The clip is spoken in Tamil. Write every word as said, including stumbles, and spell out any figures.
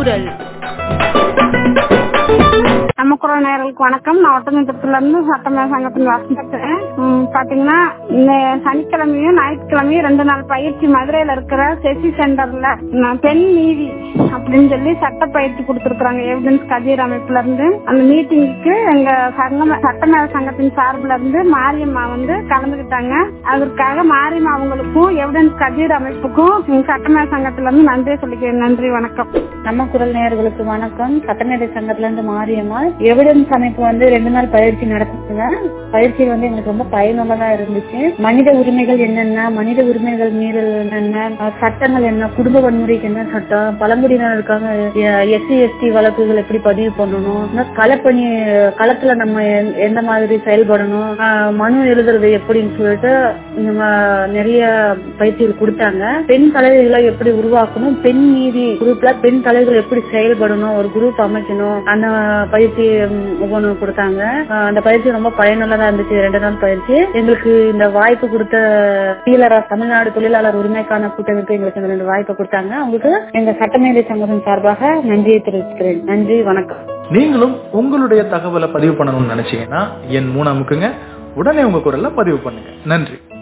குரல். நம்ம குரல் நேயர்களுக்கு வணக்கம். நான் ஒட்டமேட்டத்துல இருந்து சட்டமேல சங்கத்தின் வாசம் பேசுறேன். பாத்தீங்கன்னா இந்த சனிக்கிழமையும் ஞாயிற்றுக்கிழமையும் ரெண்டு நாள் பயிற்சி மதுரையில இருக்கிற செசி சென்டர்ல பெண் நீதி அப்படின்னு சொல்லி சட்ட பயிற்சி கொடுத்திருக்காங்க. எவிடன்ஸ் கதிர் அமைப்புல இருந்து அந்த மீட்டிங்க்கு எங்க சங்கம் சட்டமேல சங்கத்தின் சார்பில் இருந்து மாரியம்மா வந்து கலந்துகிட்டாங்க. அதற்காக மாரியம்மா அவங்களுக்கும் எவிடன்ஸ் கதிர் அமைப்புக்கும் சட்டமேல சங்கத்துல இருந்து நன்றி சொல்லிக்கிறேன். நன்றி, வணக்கம். நம்ம குரல் நேயர்களுக்கு வணக்கம். சட்டமேதை சங்கத்துல இருந்து மாரியம்மா. எவிடன்ஸ் அமைப்பு வந்து ரெண்டு நாள் பயிற்சி நடத்துங்க. பயிற்சி வந்து எங்களுக்கு ரொம்ப பயனுள்ளதா இருந்துச்சு. மனித உரிமைகள் என்னென்ன, மனித உரிமைகள் மீறல் என்னென்ன, சட்டங்கள் என்ன, குடும்ப வன்முறைக்கு என்ன சட்டம், பழங்குடியினருக்காக எஸ்சி எஸ்டி வழக்குகள் எப்படி பதிவு பண்ணணும், களப்பணி களத்துல நம்ம எந்த மாதிரி செயல்படணும், மனு எழுதுறது எப்படின்னு சொல்லிட்டு நிறைய பயிற்சிகள் கொடுத்தாங்க. பெண் தலைவர்களை எப்படி உருவாக்கணும், பெண் நீதி குரூப்ல பெண் தலைவர்கள் எப்படி செயல்படணும், ஒரு குரூப் அமைக்கணும், அந்த பயிற்சி ஒவ்வொன்று கொடுத்தாங்க. அந்த பயிற்சி ரொம்ப பயனுள்ளதா இருந்துச்சு. ரெண்டு நாள் பயிற்சி. எங்களுக்கு இந்த வாய்ப்பு கொடுத்த தொழிலாளர் தமிழ்நாடு தொழிலாளர் உரிமைக்கான கூட்டமைப்பு எங்களுக்கு இந்த ரெண்டு வாய்ப்பு கொடுத்தாங்க. அவங்களுக்கு எங்க சட்டமேதை சங்கத்தின் சார்பாக நன்றியை தெரிவிக்கிறேன். நன்றி, வணக்கம். நீங்களும் உங்களுடைய தகவலை பதிவு பண்ணணும்னு நினைச்சீங்கன்னா என் மூணு அமுக்குங்க. உடனே உங்க குரல்ல பதிவு பண்ணுங்க. நன்றி.